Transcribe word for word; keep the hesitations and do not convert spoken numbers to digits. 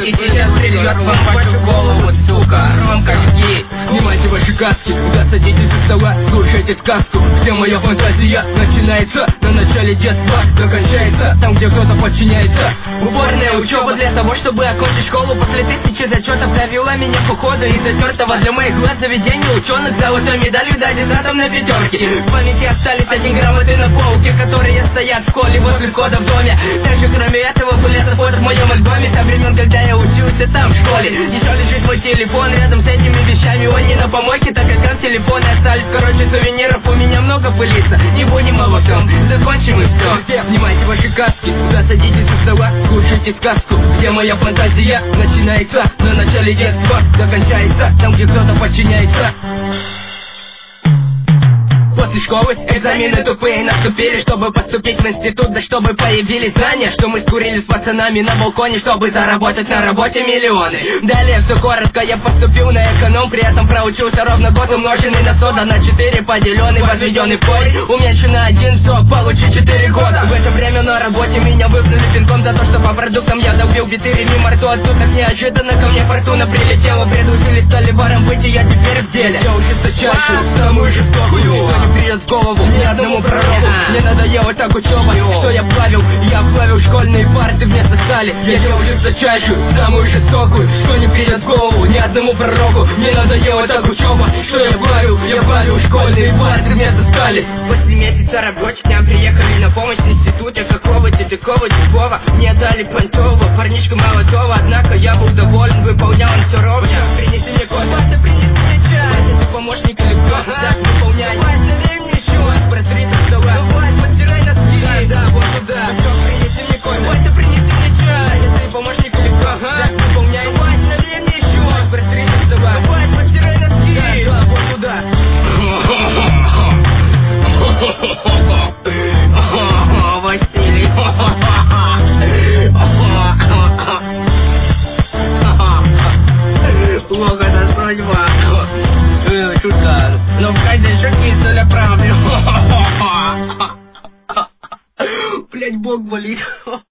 И сейчас прильет вам вашу голову, сука. Вам кашки, снимайте ваши каски, да садитесь за стола, слушайте сказку. Где моя фантазия начинается, на начале детства закончается, там, где кто-то подчиняется. Уборная учеба для того, чтобы окончить школу. После тысячи зачетов провела меня по ходу из затертого для моих глаз заведения ученых золотой медалью, да, десятом на пятерке. В памяти остались одни грамоты на полке, которые стоят в школе возле входа в доме. Также, кроме этого, были фото в моем альбоме со времен, когда я учился там в школе. Еще лежит мой телефон рядом с этими вещами, он не на помойке, так как там телефоны остались. Короче, сувениров у меня много пылится, не будем обо всем, закончим и все. Где? Снимайте ваши каски, да садитесь за стола, слушайте сказку. Где моя фантазия начинается, на начале детства закончается, там, где кто-то подчиняется. После школы экзамены тупые наступили, чтобы поступить в институт, да чтобы появились знания, что мы скурили с пацанами на балконе, чтобы заработать на работе миллионы. Далее все коротко, я поступил на эконом, при этом проучился ровно год, умноженный на сто, да на четыре, поделенный, возведенный в корень, уменьшен на один, все, получи четыре года. В это время на работе меня выпнули пинком за то, что по продуктам я долбил биты мимо рту. Оттуда так неожиданно ко мне фортуна прилетела, предложили стали баром быть, и я теперь в деле. Я учился чаще, самую жестокую, не придет в голову ни одному пророку. Мне надоело так учеба, что я плавил. Я плавил школьные парты вместо стали. Я делал жесточайшую, самую жестокую, что не придет в голову ни одному пророку. Мне надоело так учеба, что я плавил. Я плавил школьные парты вместо стали. После месяца рабочих нам приехали на помощь в институте какого-то такого типова. Мне дали понтового, парнишка молодого, однако я был доволен, выполнял он все ровно. Принеси мне кофе, принеси мне чай. Вася, ты помощник или кто? Так, выполняй. Протри со стола. Давай, постирай носки. Да, да, вот туда. Ну что, принеси мне кофе. Вася, принеси мне чай. Ты помощник или кто? Так, выполняй. Давай, налей мне еще. Протри со стола. Давай, постирай носки. Да, да, вот туда. Василий. Плохо это судьба. Шутка. Но в каждой шутке есть доля правды. Блять, бог болит.